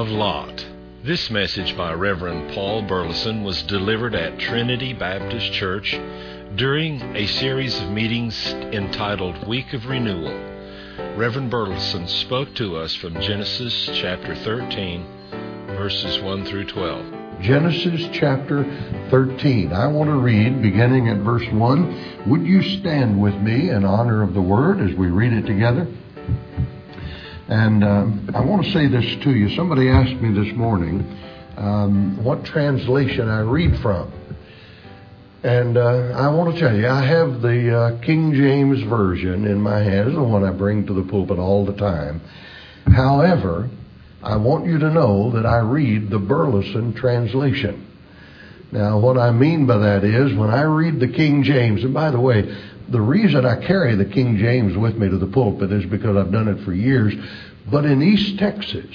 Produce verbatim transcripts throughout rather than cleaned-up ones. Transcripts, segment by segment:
of Lot. This message by Reverend Paul Burleson was delivered at Trinity Baptist Church during a series of meetings entitled Week of Renewal. Reverend Burleson spoke to us from Genesis chapter thirteen, verses one through twelve. Genesis chapter thirteen. I want to read beginning at verse one. Would you stand with me in honor of the Word as we read it together? And um, I want to say this to you. Somebody asked me this morning um, what translation I read from. And uh, I want to tell you, I have the uh, King James Version in my hands, the one I bring to the pulpit all the time. However, I want you to know that I read the Burleson translation. Now, what I mean by that is, when I read the King James, and by the way, the reason I carry the King James with me to the pulpit is because I've done it for years. But in East Texas,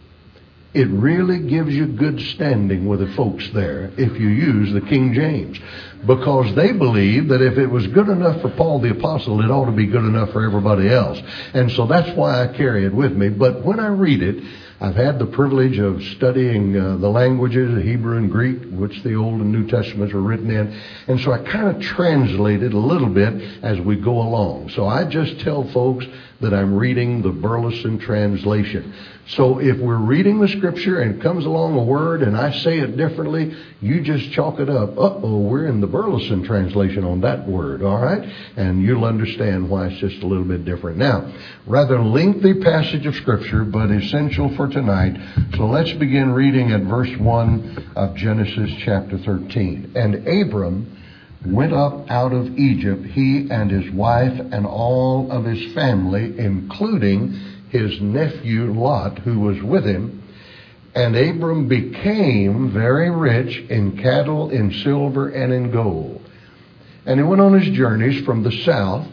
it really gives you good standing with the folks there if you use the King James. Because they believe that if it was good enough for Paul the Apostle, it ought to be good enough for everybody else. And so that's why I carry it with me. But when I read it, I've had the privilege of studying uh, the languages, Hebrew and Greek, which the Old and New Testaments were written in. And so I kind of translate it a little bit as we go along. So I just tell folks that I'm reading the Burleson translation. So if we're reading the Scripture and it comes along a word and I say it differently, you just chalk it up. Uh-oh, we're in the Burleson translation on that word, all right? And you'll understand why it's just a little bit different. Now, rather lengthy passage of Scripture, but essential for tonight. So let's begin reading at verse one of Genesis chapter thirteen. And Abram went up out of Egypt, he and his wife and all of his family, including his nephew Lot, who was with him. And Abram became very rich in cattle, in silver, and in gold. And he went on his journeys from the south,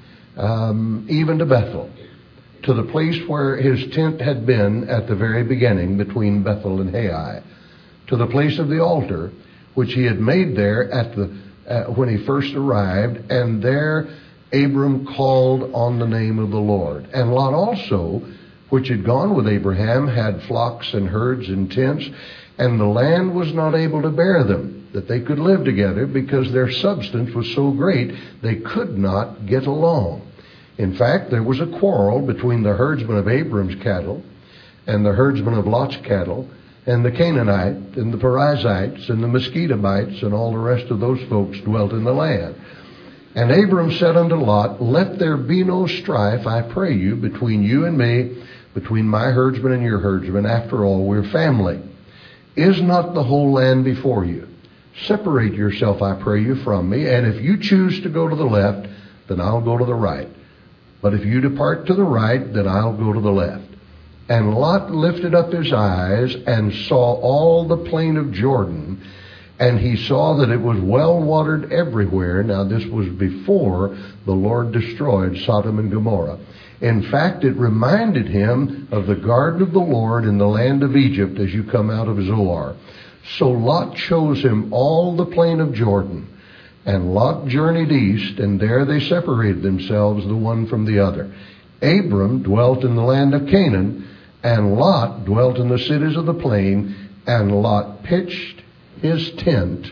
um, even to Bethel, to the place where his tent had been at the very beginning, between Bethel and Hai, to the place of the altar, which he had made there at the uh, when he first arrived. And there Abram called on the name of the Lord. And Lot also, which had gone with Abraham, had flocks and herds and tents, and the land was not able to bear them, that they could live together, because their substance was so great they could not get along. In fact, there was a quarrel between the herdsmen of Abram's cattle and the herdsmen of Lot's cattle, and the Canaanite and the Perizzites and the Mosquitobites and all the rest of those folks dwelt in the land. And Abram said unto Lot, Let there be no strife, I pray you, between you and me, between my herdsmen and your herdsmen. After all, we're family. Is not the whole land before you? Separate yourself, I pray you, from me. And if you choose to go to the left, then I'll go to the right. But if you depart to the right, then I'll go to the left. And Lot lifted up his eyes and saw all the plain of Jordan, and he saw that it was well watered everywhere. Now this was before the Lord destroyed Sodom and Gomorrah. In fact, it reminded him of the garden of the Lord in the land of Egypt as you come out of Zoar. So Lot chose him all the plain of Jordan. And Lot journeyed east, and there they separated themselves the one from the other. Abram dwelt in the land of Canaan, and Lot dwelt in the cities of the plain, and Lot pitched his tent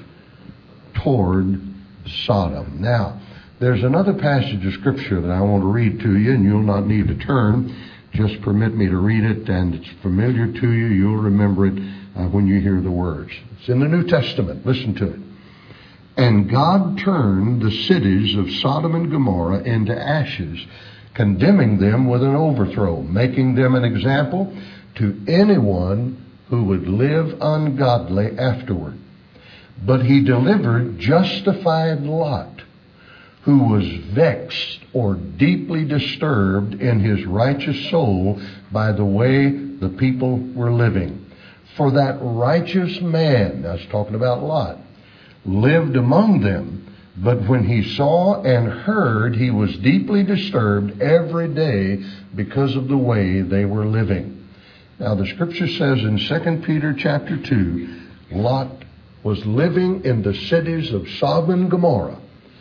toward Sodom. Now, there's another passage of Scripture that I want to read to you, and you'll not need to turn. Just permit me to read it, and it's familiar to you. You'll remember it uh, when you hear the words. It's in the New Testament. Listen to it. And God turned the cities of Sodom and Gomorrah into ashes, condemning them with an overthrow, making them an example to anyone who would live ungodly afterward. But he delivered justified Lot, who was vexed or deeply disturbed in his righteous soul by the way the people were living. For that righteous man, I was talking about Lot, lived among them, but when he saw and heard, he was deeply disturbed every day because of the way they were living. Now the Scripture says in Second Peter chapter two, Lot was living in the cities of Sodom and Gomorrah,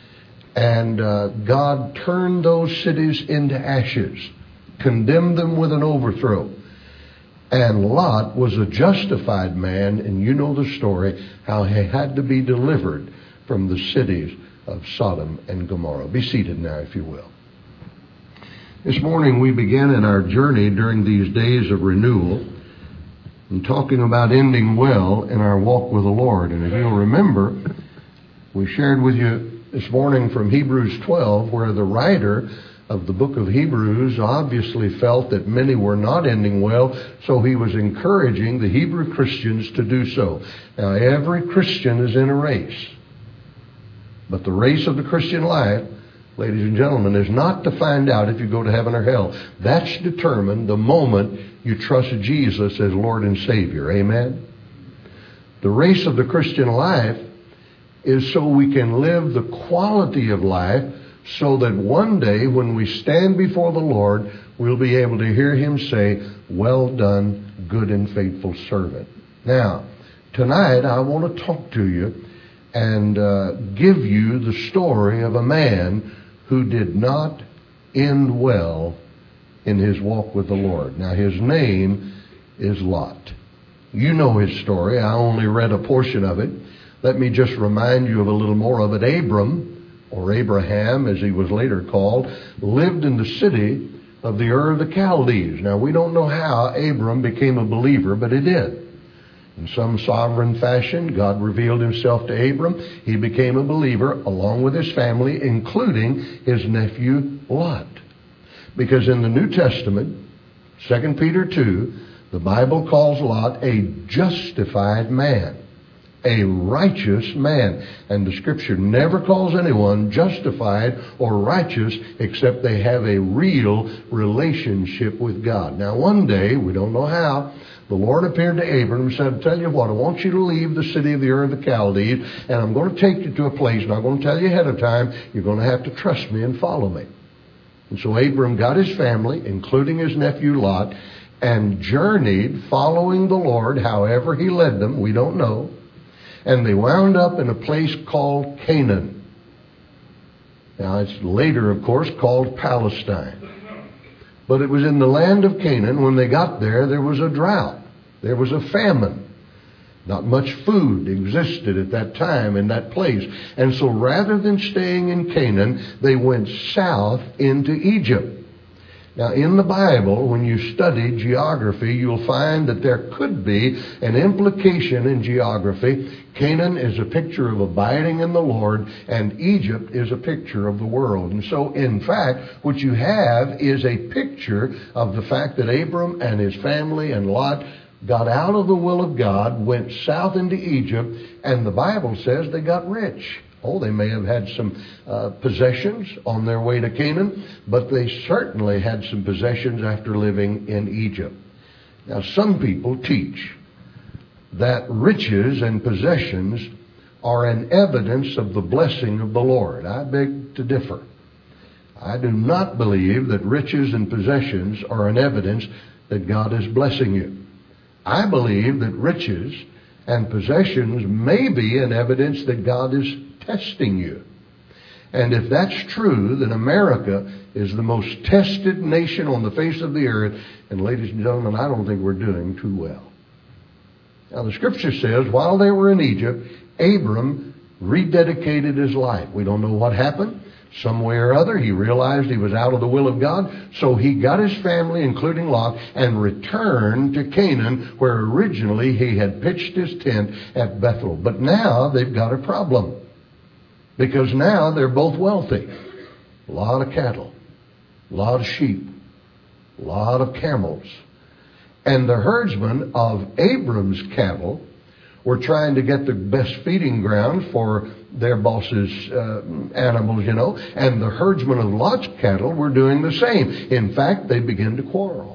and uh, God turned those cities into ashes, condemned them with an overthrow. And Lot was a justified man, and you know the story, how he had to be delivered from the cities of Sodom and Gomorrah. Be seated now, if you will. This morning we begin in our journey during these days of renewal and talking about ending well in our walk with the Lord. And if you'll remember, we shared with you this morning from Hebrews twelve, where the writer of the book of Hebrews obviously felt that many were not ending well, so he was encouraging the Hebrew Christians to do so. Now, every Christian is in a race, but the race of the Christian life, ladies and gentlemen, is not to find out if you go to heaven or hell. That's determined the moment you trust Jesus as Lord and Savior. Amen? The race of the Christian life is so we can live the quality of life, so that one day when we stand before the Lord, we'll be able to hear Him say, "Well done, good and faithful servant." Now, tonight I want to talk to you and uh, give you the story of a man who did not end well in his walk with the Lord. Now, his name is Lot. You know his story. I only read a portion of it. Let me just remind you of a little more of it. Abram, or Abraham, as he was later called, lived in the city of the Ur of the Chaldees. Now, we don't know how Abram became a believer, but he did. In some sovereign fashion, God revealed Himself to Abram. He became a believer along with his family, including his nephew Lot. Because in the New Testament, Second Peter two, the Bible calls Lot a justified man. A righteous man. And the Scripture never calls anyone justified or righteous except they have a real relationship with God. Now, one day, we don't know how, the Lord appeared to Abram and said, "Tell you what, I want you to leave the city of the Ur of the Chaldees, and I'm going to take you to a place, and I'm going to tell you ahead of time, you're going to have to trust me and follow me." And so Abram got his family, including his nephew Lot, and journeyed following the Lord however He led them. We don't know. And they wound up in a place called Canaan. Now, it's later, of course, called Palestine. But it was in the land of Canaan. When they got there, there was a drought. There was a famine. Not much food existed at that time in that place. And so rather than staying in Canaan, they went south into Egypt. Now, in the Bible, when you study geography, you'll find that there could be an implication in geography. Canaan is a picture of abiding in the Lord, and Egypt is a picture of the world. And so, in fact, what you have is a picture of the fact that Abram and his family and Lot got out of the will of God, went south into Egypt, and the Bible says they got rich. Oh, they may have had some uh, possessions on their way to Canaan, but they certainly had some possessions after living in Egypt. Now, some people teach that riches and possessions are an evidence of the blessing of the Lord. I beg to differ. I do not believe that riches and possessions are an evidence that God is blessing you. I believe that riches and possessions may be an evidence that God is testing you. And if that's true, then America is the most tested nation on the face of the earth. And ladies and gentlemen, I don't think we're doing too well. Now, the Scripture says, while they were in Egypt, Abram rededicated his life. We don't know what happened. Some way or other, he realized he was out of the will of God. So he got his family, including Lot, and returned to Canaan, where originally he had pitched his tent at Bethel. But now they've got a problem. Because now they're both wealthy. A lot of cattle, a lot of sheep, a lot of camels. And the herdsmen of Abram's cattle were trying to get the best feeding ground for their boss's uh, animals, you know. And the herdsmen of Lot's cattle were doing the same. In fact, they began to quarrel.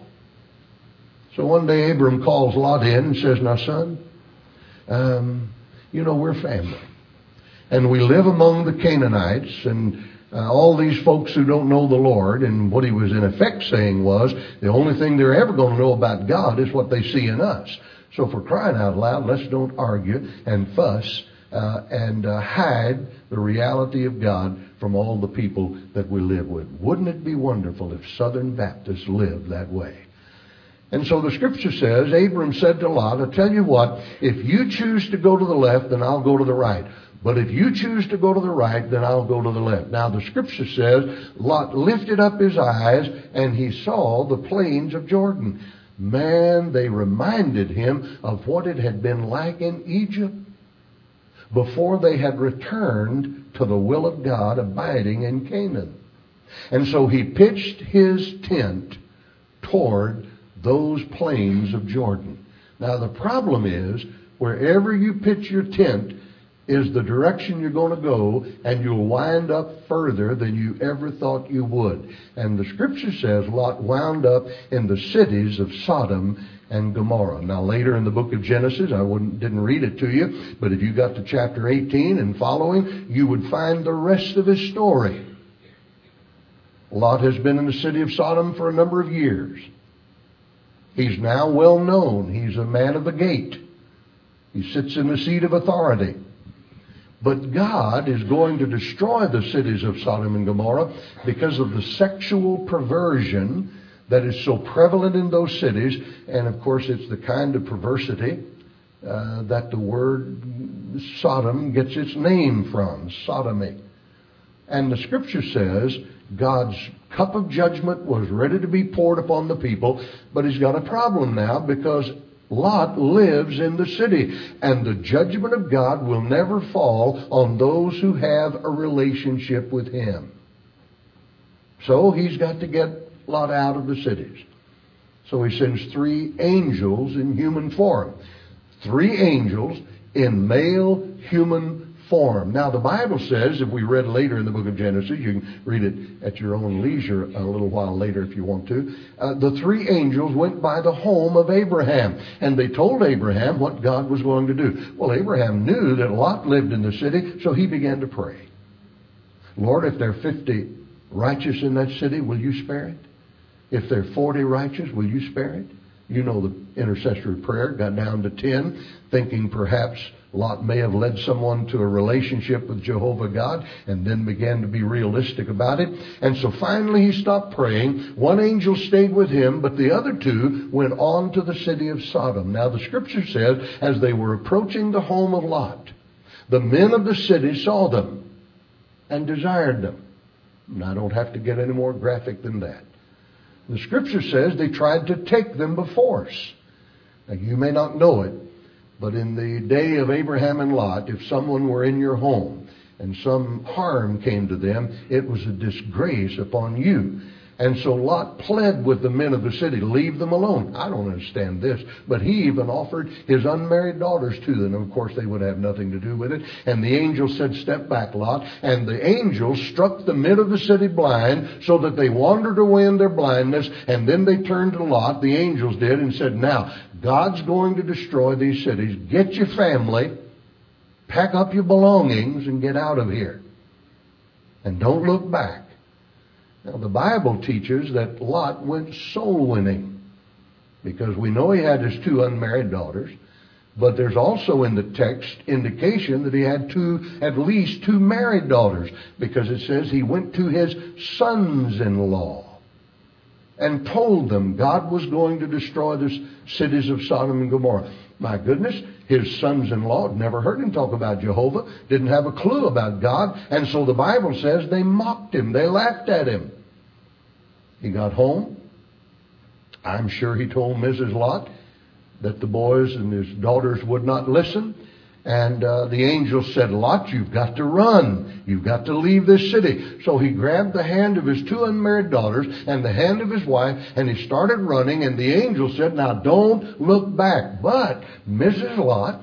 So one day Abram calls Lot in and says, "Now, son, um, you know, we're family. And we live among the Canaanites and uh, all these folks who don't know the Lord." And what he was in effect saying was, the only thing they're ever going to know about God is what they see in us. So for crying out loud, let's don't argue and fuss uh, and uh, hide the reality of God from all the people that we live with. Wouldn't it be wonderful if Southern Baptists lived that way? And so the scripture says, Abram said to Lot, I tell you what, if you choose to go to the left, then I'll go to the right. But if you choose to go to the right, then I'll go to the left. Now the scripture says, Lot lifted up his eyes and he saw the plains of Jordan. Man, they reminded him of what it had been like in Egypt before they had returned to the will of God, abiding in Canaan. And so he pitched his tent toward those plains of Jordan. Now the problem is, wherever you pitch your tent is the direction you're going to go, and you'll wind up further than you ever thought you would. And the scripture says Lot wound up in the cities of Sodom and Gomorrah. Now later in the book of Genesis, I wouldn't, didn't read it to you, but if you got to chapter eighteen and following, you would find the rest of his story. Lot has been in the city of Sodom for a number of years. He's now well known. He's a man of the gate. He sits in the seat of authority. But God is going to destroy the cities of Sodom and Gomorrah because of the sexual perversion that is so prevalent in those cities. And of course, it's the kind of perversity uh, that the word Sodom gets its name from, sodomy. And the scripture says God's cup of judgment was ready to be poured upon the people, but he's got a problem now because Lot lives in the city, and the judgment of God will never fall on those who have a relationship with him. So he's got to get Lot out of the cities. So he sends three angels in human form. Three angels in male human form. Now the Bible says, if we read later in the book of Genesis, you can read it at your own leisure a little while later if you want to, uh, the three angels went by the home of Abraham, and they told Abraham what God was going to do. Well, Abraham knew that Lot lived in the city, so he began to pray. Lord, if there are fifty righteous in that city, will you spare it? If there are forty righteous, will you spare it? You know the intercessory prayer got down to ten, thinking perhaps Lot may have led someone to a relationship with Jehovah God and then began to be realistic about it. And so finally he stopped praying. One angel stayed with him, but the other two went on to the city of Sodom. Now the scripture says, as they were approaching the home of Lot, the men of the city saw them and desired them. And I don't have to get any more graphic than that. The scripture says they tried to take them by force. Now you may not know it, but in the day of Abraham and Lot, if someone were in your home and some harm came to them, it was a disgrace upon you. And so Lot pled with the men of the city, leave them alone. I don't understand this, but he even offered his unmarried daughters to them. Of course, they would have nothing to do with it. And the angel said, step back, Lot. And the angel struck the men of the city blind so that they wandered away in their blindness. And then they turned to Lot, the angels did, and said, now, God's going to destroy these cities. Get your family, pack up your belongings, and get out of here. And don't look back. Now, the Bible teaches that Lot went soul winning because we know he had his two unmarried daughters, but there's also in the text indication that he had two, at least two married daughters, because it says he went to his sons-in-law and told them God was going to destroy the cities of Sodom and Gomorrah. My goodness, his sons-in-law had never heard him talk about Jehovah, didn't have a clue about God, and so the Bible says they mocked him, they laughed at him. He got home. I'm sure he told Missus Lot that the boys and his daughters would not listen. And uh, the angel said, Lot, you've got to run. You've got to leave this city. So he grabbed the hand of his two unmarried daughters and the hand of his wife, and he started running. And the angel said, now don't look back. But Missus Lot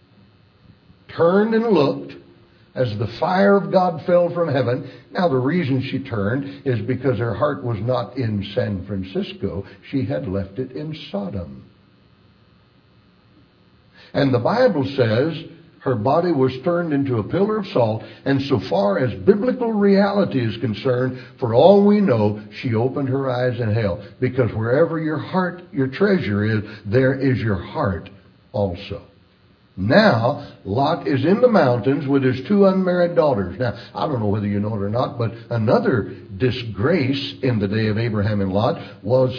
turned and looked as the fire of God fell from heaven. Now the reason she turned is because her heart was not in San Francisco. She had left it in Sodom. And the Bible says her body was turned into a pillar of salt. And so far as biblical reality is concerned, for all we know, she opened her eyes in hell. Because wherever your heart, your treasure is, there is your heart also. Now, Lot is in the mountains with his two unmarried daughters. Now, I don't know whether you know it or not, but another disgrace in the day of Abraham and Lot was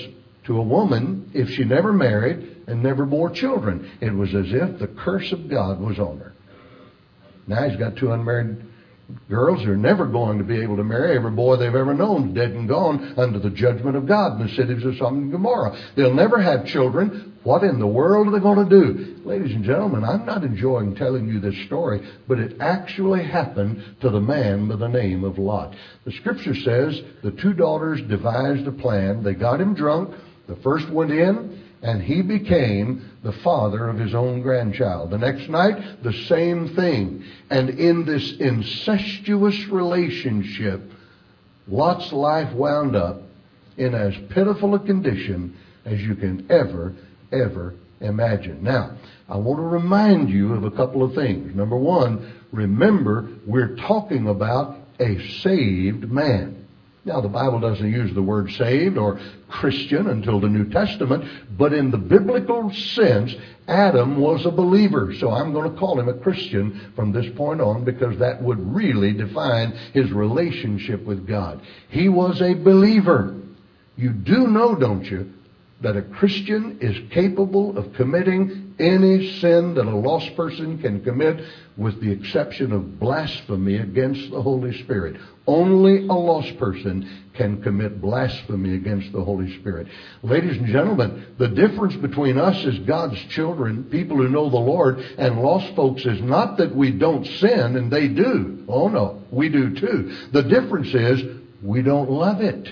to a woman if she never married and never bore children. It was as if the curse of God was on her. Now he's got two unmarried girls who are never going to be able to marry. Every boy they've ever known is dead and gone under the judgment of God in the cities of Sodom and Gomorrah. They'll never have children. What in the world are they going to do? Ladies and gentlemen, I'm not enjoying telling you this story, but it actually happened to the man by the name of Lot. The Scripture says the two daughters devised a plan. They got him drunk. The first went in, and he became the father of his own grandchild. The next night, the same thing. And in this incestuous relationship, Lot's life wound up in as pitiful a condition as you can ever, ever imagine. Now, I want to remind you of a couple of things. Number one, remember, we're talking about a saved man. Now, the Bible doesn't use the word saved or Christian until the New Testament, but in the biblical sense, Adam was a believer. So I'm going to call him a Christian from this point on, because that would really define his relationship with God. He was a believer. You do know, don't you, that a Christian is capable of committing any sin that a lost person can commit, with the exception of blasphemy against the Holy Spirit. Only a lost person can commit blasphemy against the Holy Spirit. Ladies and gentlemen, the difference between us as God's children, people who know the Lord, and lost folks is not that we don't sin, and they do. Oh no, we do too. The difference is we don't love it.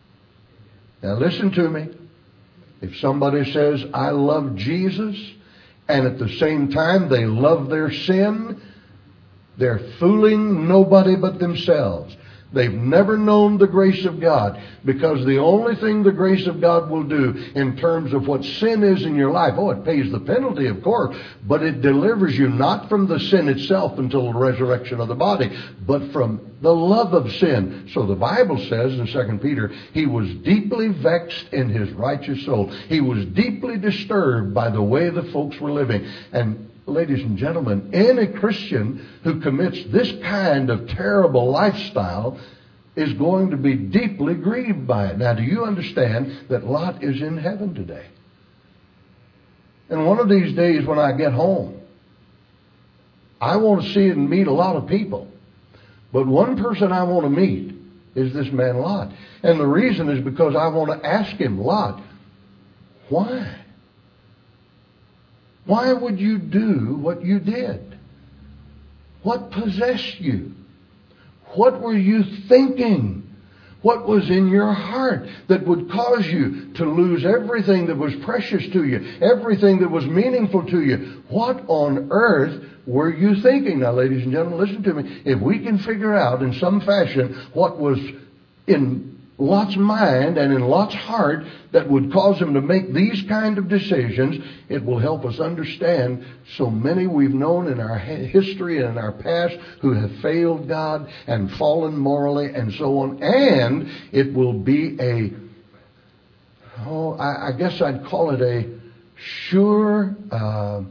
Now listen to me. If somebody says, I love Jesus, and at the same time they love their sin, they're fooling nobody but themselves. They've never known the grace of God, because the only thing the grace of God will do in terms of what sin is in your life, oh, it pays the penalty, of course, but it delivers you not from the sin itself until the resurrection of the body, but from the love of sin. So the Bible says in Second Peter, he was deeply vexed in his righteous soul. He was deeply disturbed by the way the folks were living. And ladies and gentlemen, any Christian who commits this kind of terrible lifestyle is going to be deeply grieved by it. Now, do you understand that Lot is in heaven today? And one of these days when I get home, I want to see and meet a lot of people. But one person I want to meet is this man Lot. And the reason is because I want to ask him, Lot, why? Why would you do what you did? What possessed you? What were you thinking? What was in your heart that would cause you to lose everything that was precious to you, everything that was meaningful to you? What on earth were you thinking? Now, ladies and gentlemen, listen to me. If we can figure out in some fashion what was in Lot's mind and in Lot's heart that would cause him to make these kind of decisions, it will help us understand so many we've known in our history and in our past who have failed God and fallen morally and so on. And it will be a, oh, I, I guess I'd call it a sure uh,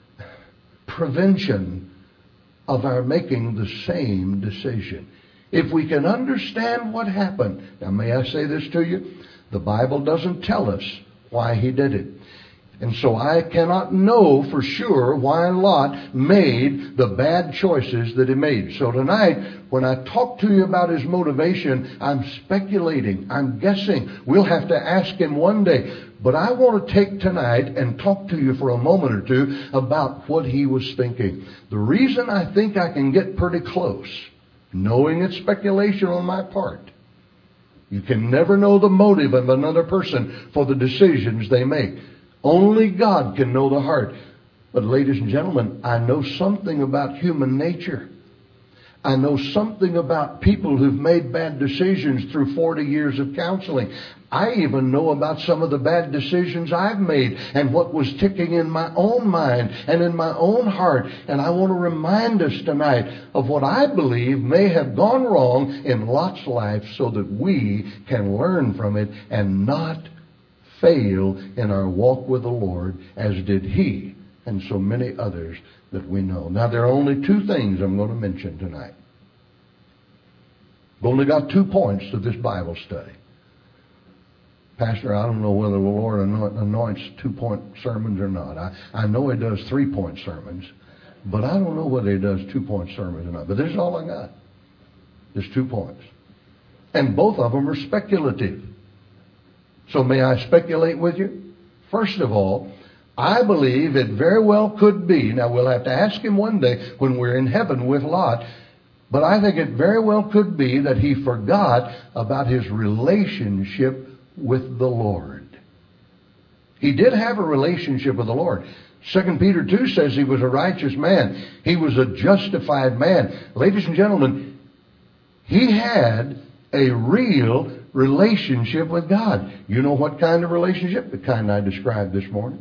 prevention of our making the same decision. If we can understand what happened. Now, may I say this to you? The Bible doesn't tell us why he did it. And so I cannot know for sure why Lot made the bad choices that he made. So tonight, when I talk to you about his motivation, I'm speculating, I'm guessing. We'll have to ask him one day. But I want to take tonight and talk to you for a moment or two about what he was thinking. The reason I think I can get pretty close, knowing it's speculation on my part. You can never know the motive of another person for the decisions they make. Only God can know the heart. But ladies and gentlemen, I know something about human nature. I know something about people who've made bad decisions through forty years of counseling. I even know about some of the bad decisions I've made and what was ticking in my own mind and in my own heart. And I want to remind us tonight of what I believe may have gone wrong in Lot's life so that we can learn from it and not fail in our walk with the Lord as did he and so many others that we know. Now, there are only two things I'm going to mention tonight. I've only got two points to this Bible study. Pastor, I don't know whether the Lord anoints two-point sermons or not. I, I know He does three-point sermons, but I don't know whether He does two-point sermons or not. But this is all I got. There's two points. And both of them are speculative. So may I speculate with you? First of all, I believe it very well could be. Now, we'll have to ask Him one day when we're in heaven with Lot. But I think it very well could be that he forgot about his relationship with the Lord. He did have a relationship with the Lord. Second Peter two says he was a righteous man. He was a justified man. Ladies and gentlemen, he had a real relationship with God. You know what kind of relationship? The kind I described this morning.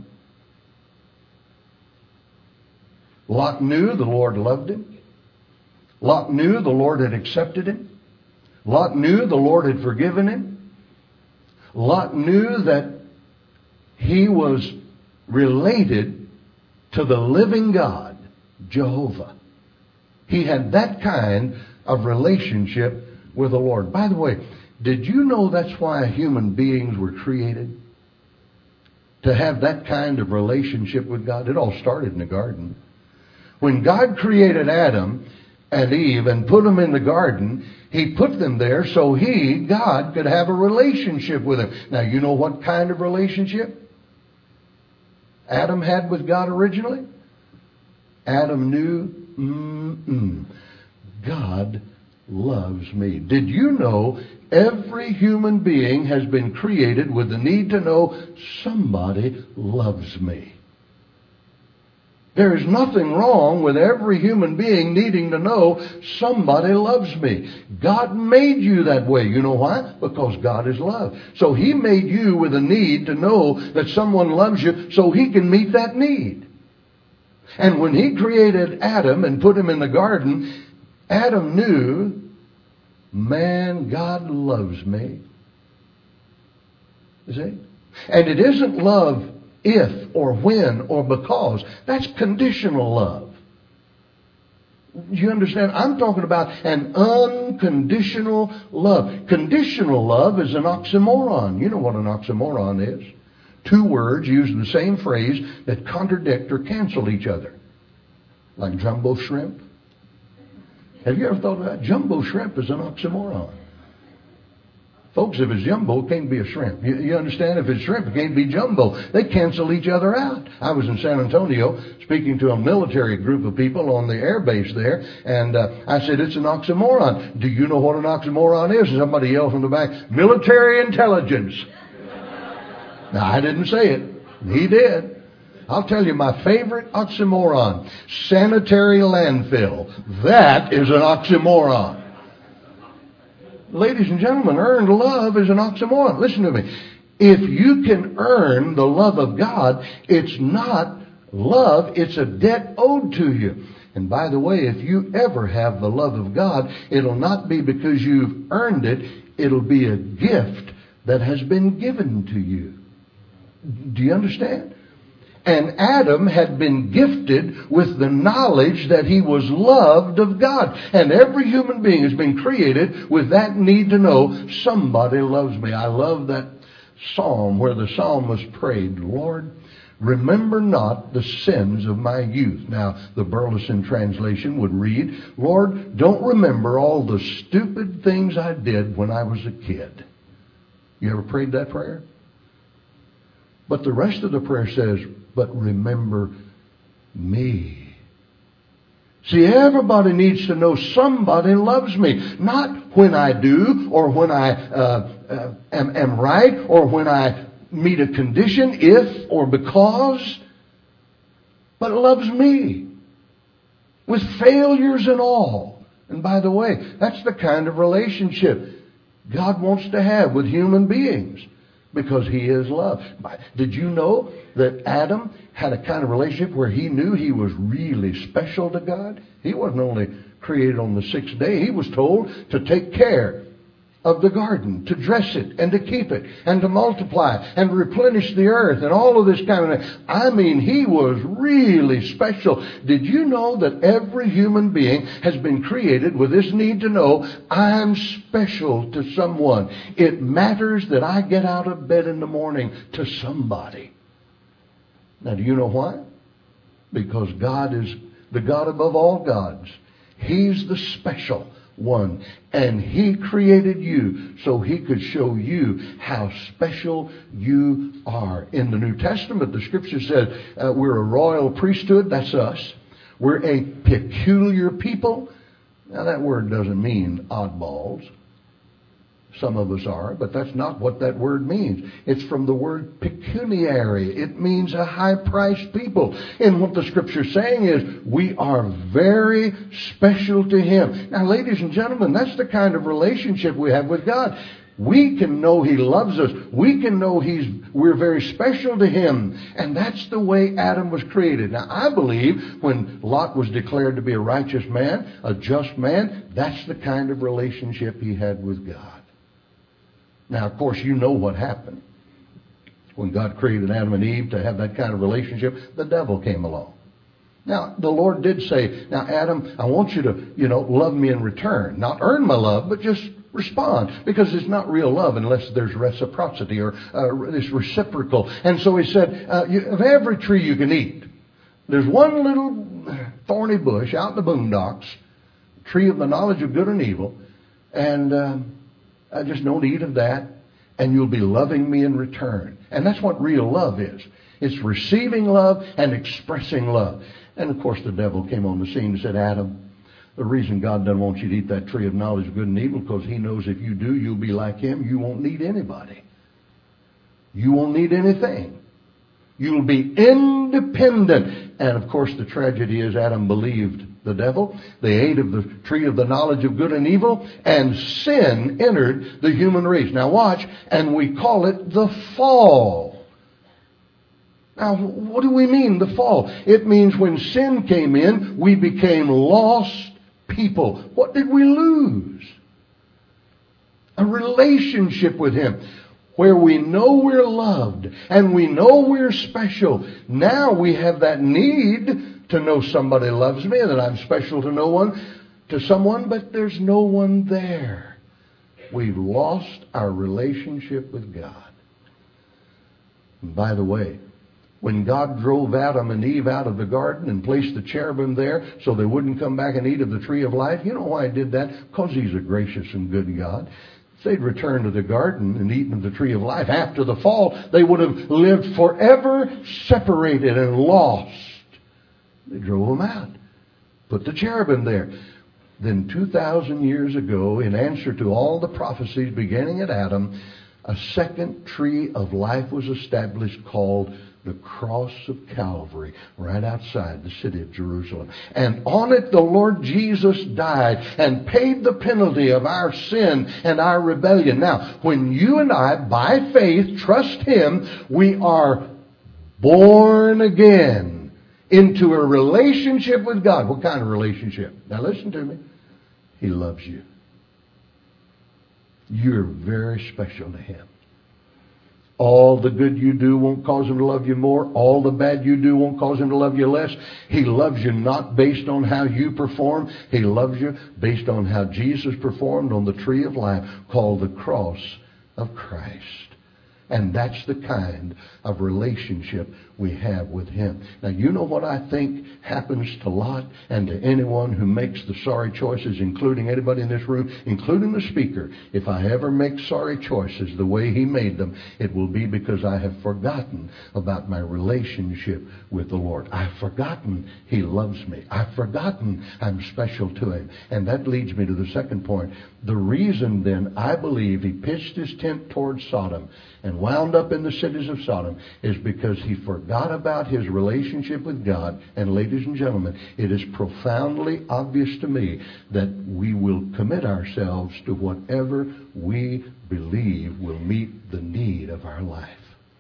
Lot knew the Lord loved him. Lot knew the Lord had accepted him. Lot knew the Lord had forgiven him. Lot knew that he was related to the living God, Jehovah. He had that kind of relationship with the Lord. By the way, did you know that's why human beings were created? To have that kind of relationship with God. It all started in the garden. When God created Adam and Eve and put them in the garden, He put them there so He, God, could have a relationship with them. Now, you know what kind of relationship Adam had with God originally? Adam knew, mm-mm, God loves me. Did you know every human being has been created with the need to know somebody loves me? There is nothing wrong with every human being needing to know somebody loves me. God made you that way. You know why? Because God is love. So He made you with a need to know that someone loves you so He can meet that need. And when He created Adam and put him in the garden, Adam knew, man, God loves me. You see? And it isn't love if or when or because. That's conditional love. You understand? I'm talking about an unconditional love. Conditional love is an oxymoron. You know what an oxymoron is. Two words using the same phrase that contradict or cancel each other. Like jumbo shrimp. Have you ever thought of that? Jumbo shrimp is an oxymoron. Folks, if it's jumbo, it can't be a shrimp. You, you understand? If it's shrimp, it can't be jumbo. They cancel each other out. I was in San Antonio speaking to a military group of people on the air base there, and uh, I said, it's an oxymoron. Do you know what an oxymoron is? And somebody yelled from the back, military intelligence. Now, I didn't say it. He did. I'll tell you my favorite oxymoron, sanitary landfill. That is an oxymoron. Ladies and gentlemen, earned love is an oxymoron. Listen to me. If you can earn the love of God, it's not love, it's a debt owed to you. And by the way, if you ever have the love of God, it'll not be because you've earned it. It'll be a gift that has been given to you. Do you understand? And Adam had been gifted with the knowledge that he was loved of God. And every human being has been created with that need to know somebody loves me. I love that psalm where the psalmist prayed, Lord, remember not the sins of my youth. Now, the Burleson translation would read, Lord, don't remember all the stupid things I did when I was a kid. You ever prayed that prayer? But the rest of the prayer says, but remember me. See, everybody needs to know somebody loves me. Not when I do or when I uh, uh, am, am right or when I meet a condition, if or because, but loves me with failures and all. And by the way, that's the kind of relationship God wants to have with human beings. Because He is love. Did you know that Adam had a kind of relationship where he knew he was really special to God? He wasn't only created on the sixth day. He was told to take care of the garden, to dress it and to keep it and to multiply and replenish the earth and all of this kind of thing. I mean, he was really special. Did you know that every human being has been created with this need to know, I'm special to someone? It matters that I get out of bed in the morning to somebody. Now, do you know why? Because God is the God above all gods. He's the special one. And He created you so He could show you how special you are. In the New Testament, the Scripture said uh, we're a royal priesthood. That's us. We're a peculiar people. Now, that word doesn't mean oddballs. Some of us are, but that's not what that word means. It's from the word pecuniary. It means a high-priced people. And what the Scripture's saying is, we are very special to Him. Now, ladies and gentlemen, that's the kind of relationship we have with God. We can know He loves us. We can know He's we're very special to Him. And that's the way Adam was created. Now, I believe when Lot was declared to be a righteous man, a just man, that's the kind of relationship he had with God. Now, of course, you know what happened. When God created Adam and Eve to have that kind of relationship, the devil came along. Now, the Lord did say, now, Adam, I want you to, you know, love me in return. Not earn my love, but just respond. Because it's not real love unless there's reciprocity or uh, it's reciprocal. And so He said, uh, you, of every tree you can eat, there's one little thorny bush out in the boondocks, tree of the knowledge of good and evil, and Uh, I just don't eat of that, and you'll be loving me in return. And that's what real love is. It's receiving love and expressing love. And of course the devil came on the scene and said, Adam, the reason God doesn't want you to eat that tree of knowledge of good and evil, because He knows if you do, you'll be like Him. You won't need anybody. You won't need anything. You'll be independent. And of course the tragedy is Adam believed the devil. They ate of the tree of the knowledge of good and evil, and sin entered the human race. Now watch, and we call it the fall. Now, what do we mean, the fall? It means when sin came in, we became lost people. What did we lose? A relationship with Him, where we know we're loved and we know we're special. Now we have that need to know somebody loves me and that I'm special to no one, to someone, but there's no one there. We've lost our relationship with God. And by the way, when God drove Adam and Eve out of the garden and placed the cherubim there so they wouldn't come back and eat of the tree of life, you know why He did that? Because He's a gracious and good God. If they'd returned to the garden and eaten of the tree of life after the fall, they would have lived forever separated and lost. They drove them out. Put the cherubim there. Then two thousand years ago, in answer to all the prophecies beginning at Adam, a second tree of life was established called the cross of Calvary, right outside the city of Jerusalem. And on it the Lord Jesus died and paid the penalty of our sin and our rebellion. Now, when you and I, by faith, trust Him, we are born again into a relationship with God. What kind of relationship? Now listen to me. He loves you. You're very special to Him. All the good you do won't cause Him to love you more. All the bad you do won't cause Him to love you less. He loves you not based on how you perform. He loves you based on how Jesus performed on the tree of life called the cross of Christ. And that's the kind of relationship we have with Him. Now, you know what I think happens to Lot and to anyone who makes the sorry choices, including anybody in this room, including the speaker. If I ever make sorry choices the way he made them, it will be because I have forgotten about my relationship with the Lord. I've forgotten He loves me. I've forgotten I'm special to Him. And that leads me to the second point. The reason then I believe he pitched his tent towards Sodom and wound up in the cities of Sodom is because he forgot about his relationship with God. And ladies and gentlemen, it is profoundly obvious to me that we will commit ourselves to whatever we believe will meet the need of our life.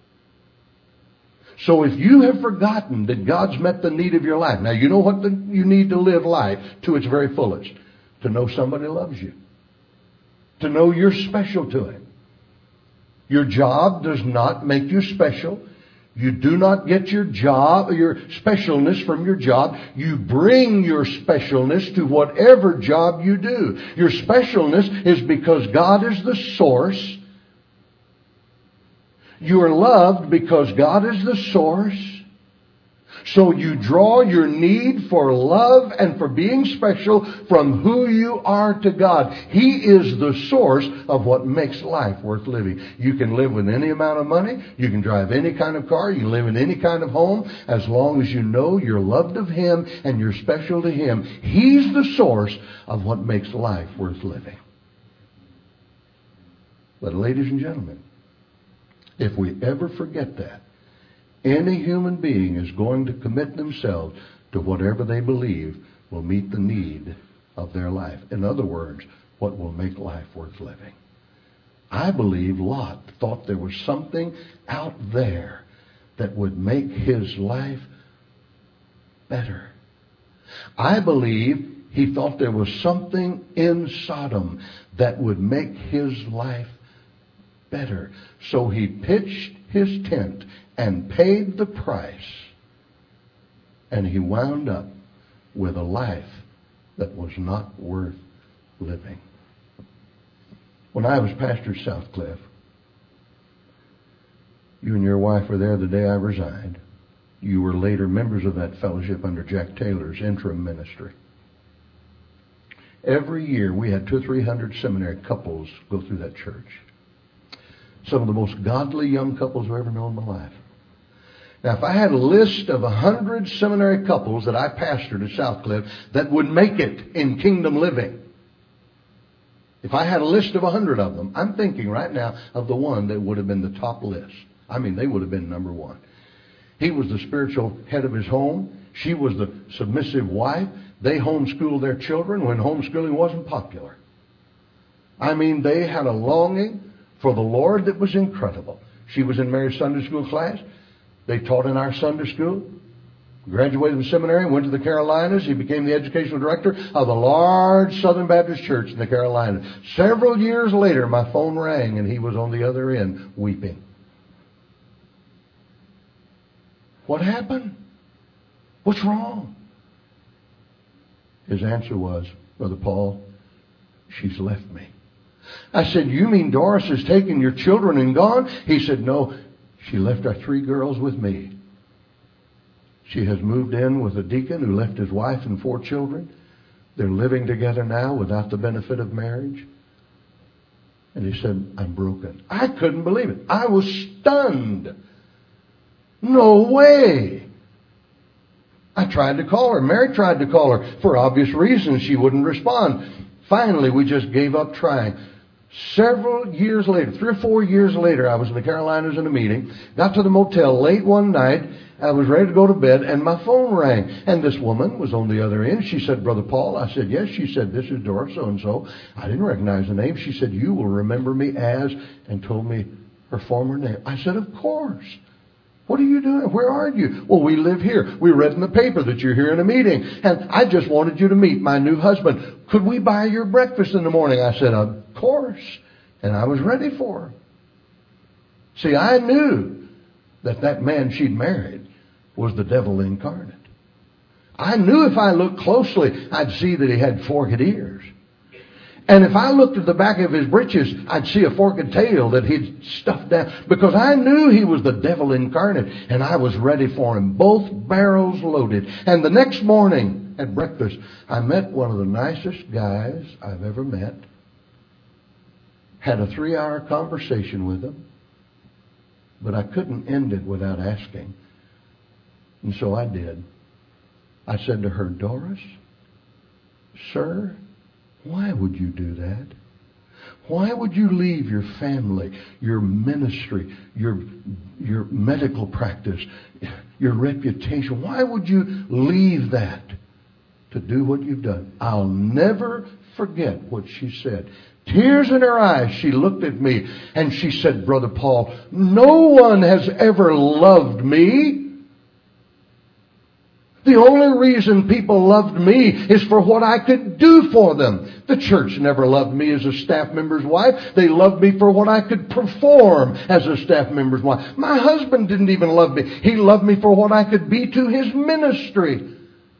So if you have forgotten that God's met the need of your life, now you know what the, you need to live life to its very fullest. To know somebody loves you. to know you're special to Him. Your job does not make you special. You do not get your job, your specialness from your job. You bring your specialness to whatever job you do. Your specialness is because God is the source. You are loved because God is the source. So you draw your need for love and for being special from who you are to God. He is the source of what makes life worth living. You can live with any amount of money. You can drive any kind of car. You can live in any kind of home. As long as you know you're loved of Him and you're special to Him. He's the source of what makes life worth living. But ladies and gentlemen, if we ever forget that, any human being is going to commit themselves to whatever they believe will meet the need of their life. In other words, what will make life worth living. I believe Lot thought there was something out there that would make his life better. I believe he thought there was something in Sodom that would make his life better. So he pitched his tent and paid the price. And he wound up with a life that was not worth living. When I was pastor at Southcliff, you and your wife were there the day I resigned. You were later members of that fellowship under Jack Taylor's interim ministry. Every year we had two or three hundred seminary couples go through that church. Some of the most godly young couples I've ever known in my life. Now, if I had a list of a hundred seminary couples that I pastored at Southcliff that would make it in kingdom living, if I had a list of a hundred of them, I'm thinking right now of the one that would have been the top list. I mean, they would have been number one. He was the spiritual head of his home. She was the submissive wife. They homeschooled their children when homeschooling wasn't popular. I mean, they had a longing for the Lord that was incredible. She was in Mary's Sunday school class. They taught in our Sunday school. Graduated from seminary, went to the Carolinas. He became the educational director of a large Southern Baptist church in the Carolinas. Several years later, my phone rang and he was on the other end weeping. What happened? What's wrong? His answer was, Brother Paul, she's left me. I said, you mean Doris has taken your children and gone? He said, no, she left our three girls with me. She has moved in with a deacon who left his wife and four children. They're living together now without the benefit of marriage. And he said, I'm broken. I couldn't believe it. I was stunned. No way. I tried to call her. Mary tried to call her. For obvious reasons, she wouldn't respond. Finally, we just gave up trying. Several years later, three or four years later, I was in the Carolinas in a meeting, got to the motel late one night, I was ready to go to bed, and my phone rang. And this woman was on the other end. She said, Brother Paul. I said, yes. She said, this is Doris so-and-so. I didn't recognize the name. She said, you will remember me as, and told me her former name. I said, of course. What are you doing? Where are you? Well, we live here. We read in the paper that you're here in a meeting. And I just wanted you to meet my new husband. Could we buy your breakfast in the morning? I said, of course. And I was ready for her. See, I knew that that man she'd married was the devil incarnate. I knew if I looked closely, I'd see that he had forked ears. And if I looked at the back of his breeches, I'd see a forked tail that he'd stuffed down. Because I knew he was the devil incarnate. And I was ready for him. Both barrels loaded. And the next morning at breakfast, I met one of the nicest guys I've ever met. Had a three-hour conversation with him. But I couldn't end it without asking. And so I did. I said to her, Doris, sir, why would you do that? Why would you leave your family, your ministry, your, your medical practice, your reputation? Why would you leave that to do what you've done? I'll never forget what she said. Tears in her eyes, she looked at me and she said, Brother Paul, no one has ever loved me. The only reason people loved me is for what I could do for them. The church never loved me as a staff member's wife. They loved me for what I could perform as a staff member's wife. My husband didn't even love me. He loved me for what I could be to his ministry.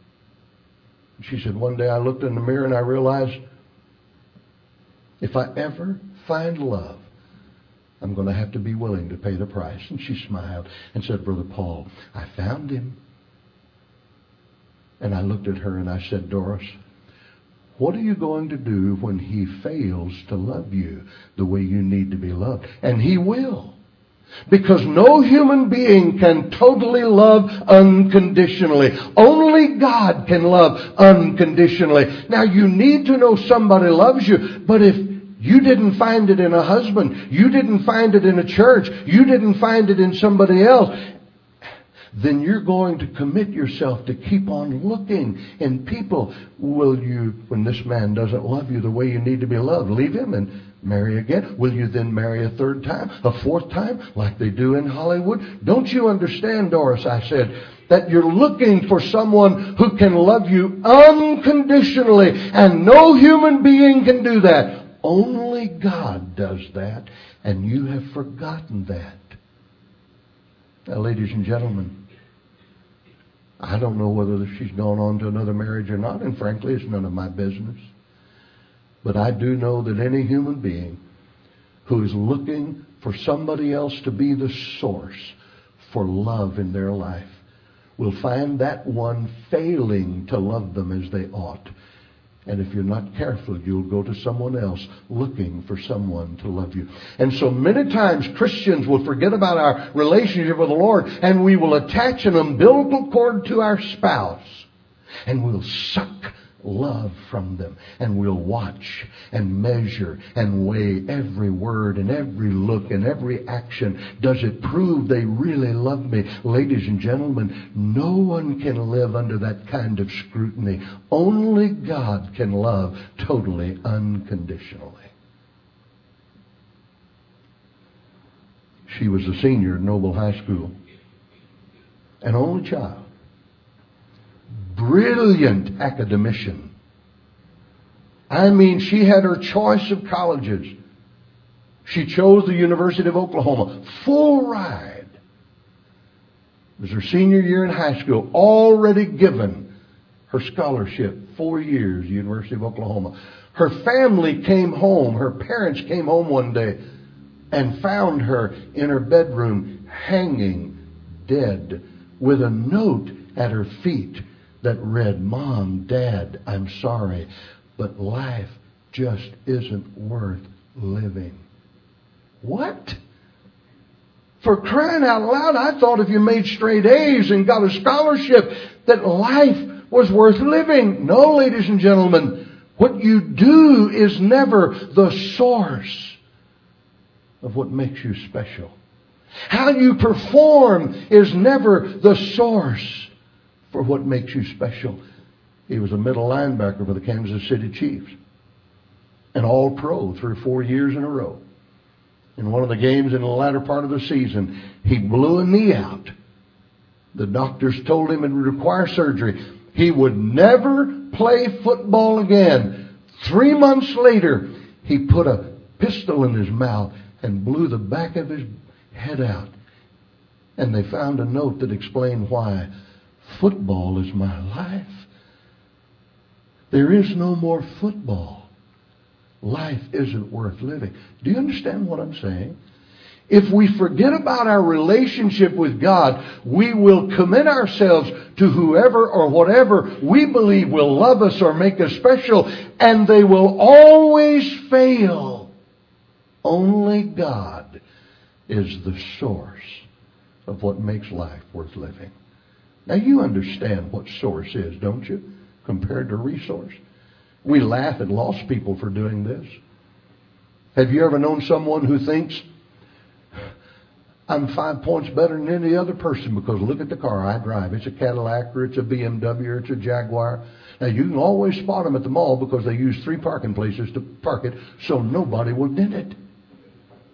She said, one day I looked in the mirror and I realized, if I ever find love, I'm going to have to be willing to pay the price. And she smiled and said, Brother Paul, I found him. And I looked at her and I said, Doris, what are you going to do when he fails to love you the way you need to be loved? And he will. Because no human being can totally love unconditionally. Only God can love unconditionally. Now you need to know somebody loves you, but if you didn't find it in a husband, you didn't find it in a church, you didn't find it in somebody else, then you're going to commit yourself to keep on looking in people. Will you, when this man doesn't love you the way you need to be loved, leave him and marry again? Will you then marry a third time, a fourth time, like they do in Hollywood? Don't you understand, Doris, I said, that you're looking for someone who can love you unconditionally, and no human being can do that. Only God does that, and you have forgotten that. Now, ladies and gentlemen, I don't know whether she's gone on to another marriage or not, and frankly, it's none of my business. But I do know that any human being who is looking for somebody else to be the source for love in their life will find that one failing to love them as they ought. And if you're not careful, you'll go to someone else looking for someone to love you. And so many times Christians will forget about our relationship with the Lord, and we will attach an umbilical cord to our spouse, and we'll suck love from them, and we'll watch and measure and weigh every word and every look and every action. Does it prove they really love me? Ladies and gentlemen, no one can live under that kind of scrutiny. Only God can love totally unconditionally. She was a senior at Noble High School, an only child. Brilliant academician. I mean, she had her choice of colleges. She chose the University of Oklahoma. Full ride. It was her senior year in high school. Already given her scholarship. Four years, University of Oklahoma. Her family came home. Her parents came home one day and found her in her bedroom hanging dead with a note at her feet that read, Mom, Dad, I'm sorry, but life just isn't worth living. What? For crying out loud, I thought if you made straight A's and got a scholarship that life was worth living. No, ladies and gentlemen, what you do is never the source of what makes you special. How you perform is never the source for what makes you special. He was a middle linebacker for the Kansas City Chiefs. An all-pro three or four years in a row. In one of the games in the latter part of the season, he blew a knee out. The doctors told him it would require surgery. He would never play football again. Three months later, he put a pistol in his mouth and blew the back of his head out. And they found a note that explained why. Football is my life. There is no more football. Life isn't worth living. Do you understand what I'm saying? If we forget about our relationship with God, we will commit ourselves to whoever or whatever we believe will love us or make us special, and they will always fail. Only God is the source of what makes life worth living. Now you understand what source is, don't you? Compared to resource. We laugh at lost people for doing this. Have you ever known someone who thinks, I'm five points better than any other person because look at the car I drive. It's a Cadillac or it's a B M W or it's a Jaguar. Now you can always spot them at the mall because they use three parking places to park it so nobody will dent it.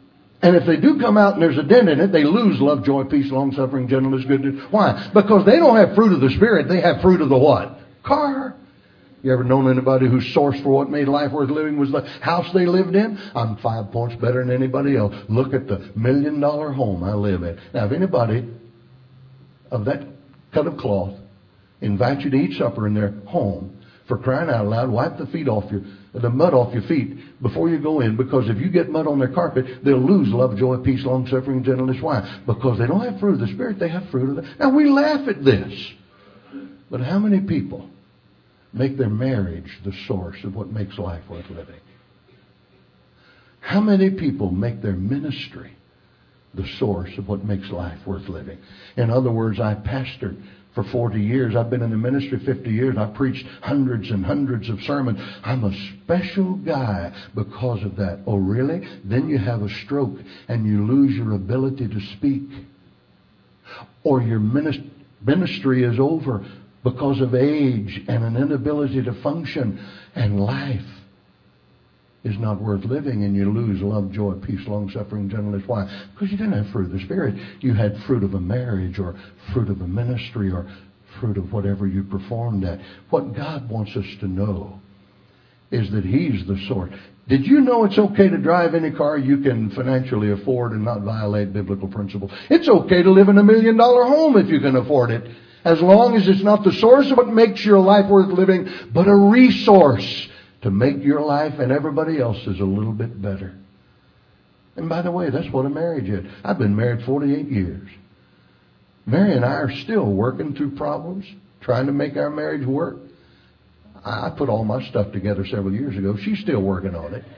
And if they do come out and there's a dent in it, they lose love, joy, peace, long-suffering, gentleness, goodness. Why? Because they don't have fruit of the Spirit. They have fruit of the what? Car. You ever known anybody whose source for what made life worth living was the house they lived in? I'm five points better than anybody else. Look at the million dollar home I live in. Now, if anybody of that cut of cloth invites you to eat supper in their home, for crying out loud, wipe the feet off your, the mud off your feet before you go in, because if you get mud on their carpet, they'll lose love, joy, peace, long suffering, gentleness. Why? Because they don't have fruit of the Spirit, they have fruit of the... Now we laugh at this. But how many people make their marriage the source of what makes life worth living? How many people make their ministry the source of what makes life worth living? In other words, I pastored for forty years. I've been in the ministry fifty years. I've preached hundreds and hundreds of sermons. I'm a special guy because of that. Oh, really? Then you have a stroke and you lose your ability to speak. Or your ministry is over because of age and an inability to function, and life is not worth living, and you lose love, joy, peace, long-suffering, gentleness. Why? Because you didn't have fruit of the Spirit. You had fruit of a marriage, or fruit of a ministry, or fruit of whatever you performed at. What God wants us to know is that He's the source. Did you know it's okay to drive any car you can financially afford and not violate biblical principles? It's okay to live in a million dollar home if you can afford it, as long as it's not the source of what makes your life worth living, but a resource to make your life and everybody else's a little bit better. And by the way, that's what a marriage is. I've been married forty-eight years. Mary and I are still working through problems, trying to make our marriage work. I put all my stuff together several years ago. She's still working on it.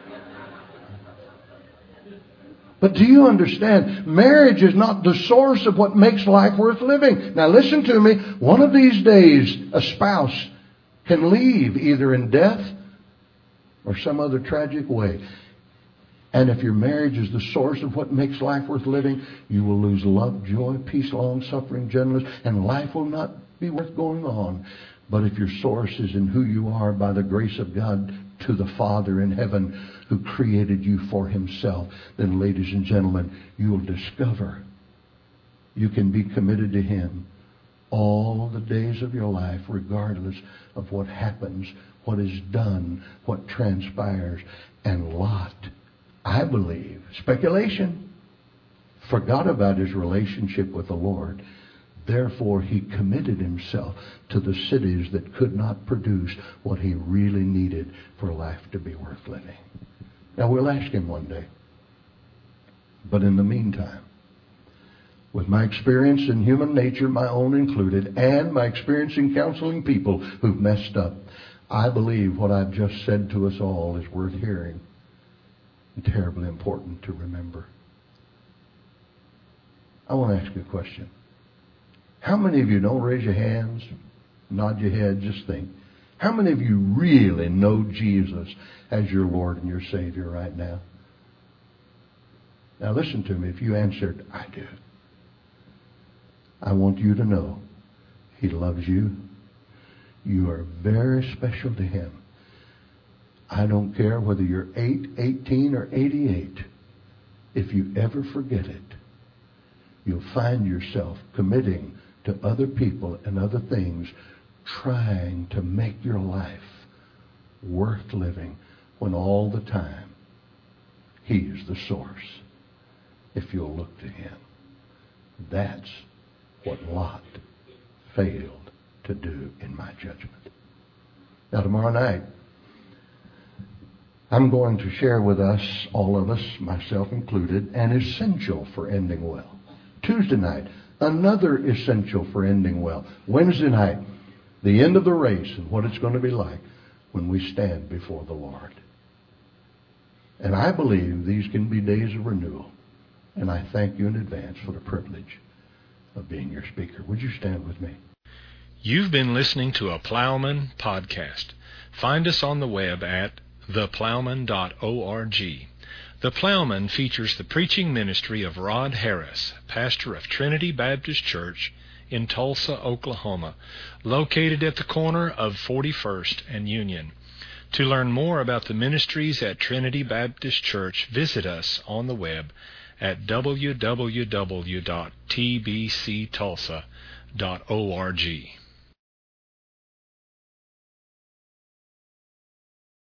But do you understand? Marriage is not the source of what makes life worth living. Now listen to me. One of these days, a spouse can leave either in death or some other tragic way. And if your marriage is the source of what makes life worth living, you will lose love, joy, peace, long-suffering, gentleness, and life will not be worth going on. But if your source is in who you are by the grace of God to the Father in heaven who created you for Himself, then, ladies and gentlemen, you will discover you can be committed to Him all the days of your life, regardless of what happens, what is done, what transpires. And Lot, I believe, speculation, forgot about his relationship with the Lord. Therefore, he committed himself to the cities that could not produce what he really needed for life to be worth living. Now, we'll ask him one day. But in the meantime, with my experience in human nature, my own included, and my experience in counseling people who've messed up, I believe what I've just said to us all is worth hearing and terribly important to remember. I want to ask you a question. How many of you, don't raise your hands, nod your head, just think. How many of you really know Jesus as your Lord and your Savior right now? Now listen to me. If you answered, I do, I want you to know He loves you. You are very special to Him. I don't care whether you're eight, eighteen, or eighty-eight. If you ever forget it, you'll find yourself committing to other people and other things, trying to make your life worth living, when all the time He is the source, if you'll look to Him. That's what Lot failed to do, in my judgment. Now, tomorrow night, I'm going to share with us, all of us, myself included, an essential for ending well. Tuesday night, another essential for ending well. Wednesday night, the end of the race and what it's going to be like when we stand before the Lord. And I believe these can be days of renewal. And I thank you in advance for the privilege of being your speaker. Would you stand with me? You've been listening to a Plowman podcast. Find us on the web at the plowman dot org. The Plowman features the preaching ministry of Rod Harris, pastor of Trinity Baptist Church in Tulsa, Oklahoma, located at the corner of forty-first and Union. To learn more about the ministries at Trinity Baptist Church, visit us on the web at w w w dot t b c tulsa dot org.